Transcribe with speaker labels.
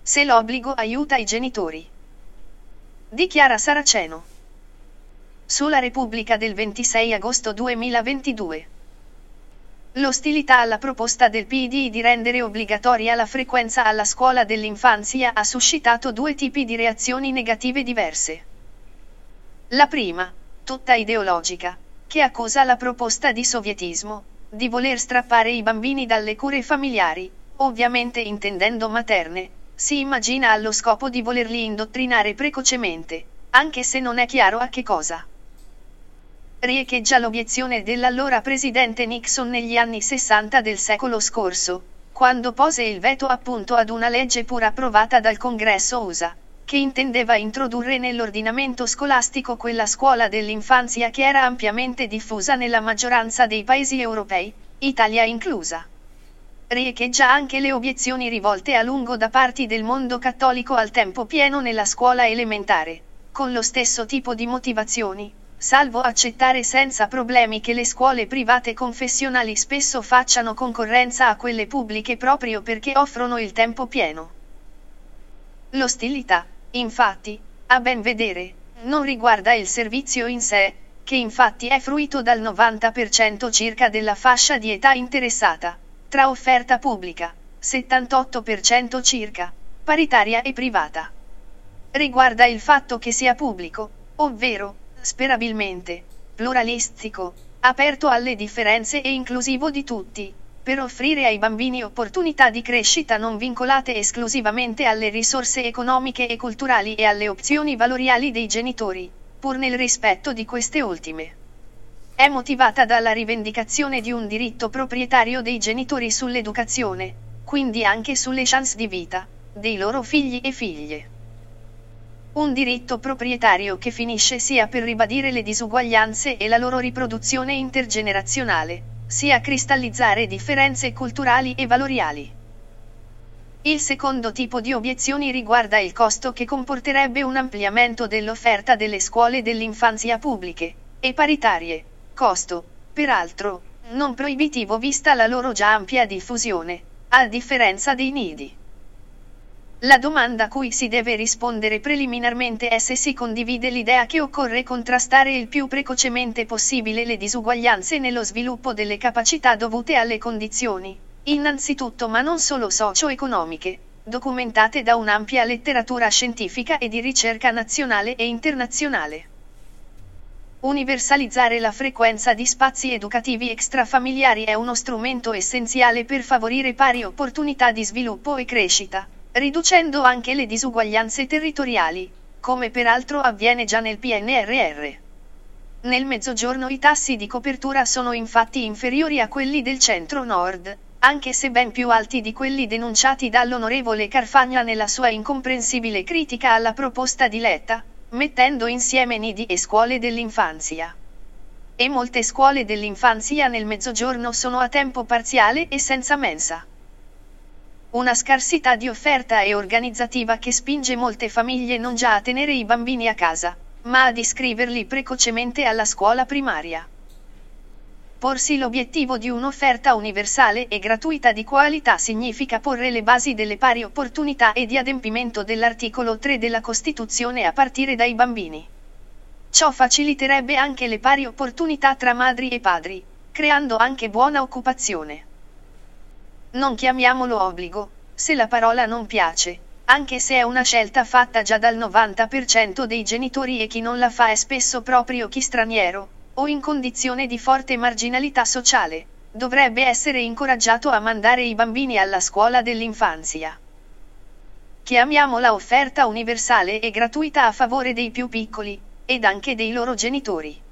Speaker 1: Se l'obbligo aiuta i genitori. Dichiara Saraceno. Sulla Repubblica del 26 agosto 2022. L'ostilità alla proposta del PD di rendere obbligatoria la frequenza alla scuola dell'infanzia ha suscitato due tipi di reazioni negative diverse. La prima, tutta ideologica, che accusa la proposta di sovietismo, di voler strappare i bambini dalle cure familiari, ovviamente intendendo materne, si immagina allo scopo di volerli indottrinare precocemente, anche se non è chiaro a che cosa. Riecheggia l'obiezione dell'allora presidente Nixon negli anni 60 del secolo scorso, quando pose il veto appunto ad una legge pur approvata dal Congresso USA, che intendeva introdurre nell'ordinamento scolastico quella scuola dell'infanzia che era ampiamente diffusa nella maggioranza dei paesi europei, Italia inclusa. Riecheggia anche le obiezioni rivolte a lungo da parti del mondo cattolico al tempo pieno nella scuola elementare, con lo stesso tipo di motivazioni, salvo accettare senza problemi che le scuole private confessionali spesso facciano concorrenza a quelle pubbliche proprio perché offrono il tempo pieno. L'ostilità, infatti, a ben vedere, non riguarda il servizio in sé, che infatti è fruito dal 90% circa della fascia di età interessata, tra offerta pubblica, 78% circa, paritaria e privata. Riguarda il fatto che sia pubblico, ovvero, sperabilmente, pluralistico, aperto alle differenze e inclusivo di tutti, per offrire ai bambini opportunità di crescita non vincolate esclusivamente alle risorse economiche e culturali e alle opzioni valoriali dei genitori, pur nel rispetto di queste ultime. È motivata dalla rivendicazione di un diritto proprietario dei genitori sull'educazione, quindi anche sulle chance di vita, dei loro figli e figlie. Un diritto proprietario che finisce sia per ribadire le disuguaglianze e la loro riproduzione intergenerazionale, sia cristallizzare differenze culturali e valoriali. Il secondo tipo di obiezioni riguarda il costo che comporterebbe un ampliamento dell'offerta delle scuole dell'infanzia pubbliche e paritarie, costo, peraltro, non proibitivo vista la loro già ampia diffusione, a differenza dei nidi. La domanda a cui si deve rispondere preliminarmente è se si condivide l'idea che occorre contrastare il più precocemente possibile le disuguaglianze nello sviluppo delle capacità dovute alle condizioni, innanzitutto ma non solo socio-economiche, documentate da un'ampia letteratura scientifica e di ricerca nazionale e internazionale. Universalizzare la frequenza di spazi educativi extrafamiliari è uno strumento essenziale per favorire pari opportunità di sviluppo e crescita, riducendo anche le disuguaglianze territoriali, come peraltro avviene già nel PNRR. Nel Mezzogiorno i tassi di copertura sono infatti inferiori a quelli del Centro-Nord, anche se ben più alti di quelli denunciati dall'onorevole Carfagna nella sua incomprensibile critica alla proposta di Letta, mettendo insieme nidi e scuole dell'infanzia. E molte scuole dell'infanzia nel Mezzogiorno sono a tempo parziale e senza mensa. Una scarsità di offerta e organizzativa che spinge molte famiglie non già a tenere i bambini a casa, ma ad iscriverli precocemente alla scuola primaria. Porsi l'obiettivo di un'offerta universale e gratuita di qualità significa porre le basi delle pari opportunità e di adempimento dell'articolo 3 della Costituzione a partire dai bambini. Ciò faciliterebbe anche le pari opportunità tra madri e padri, creando anche buona occupazione. Non chiamiamolo obbligo, se la parola non piace, anche se è una scelta fatta già dal 90% dei genitori e chi non la fa è spesso proprio chi straniero, o in condizione di forte marginalità sociale, dovrebbe essere incoraggiato a mandare i bambini alla scuola dell'infanzia. Chiamiamola offerta universale e gratuita a favore dei più piccoli, ed anche dei loro genitori.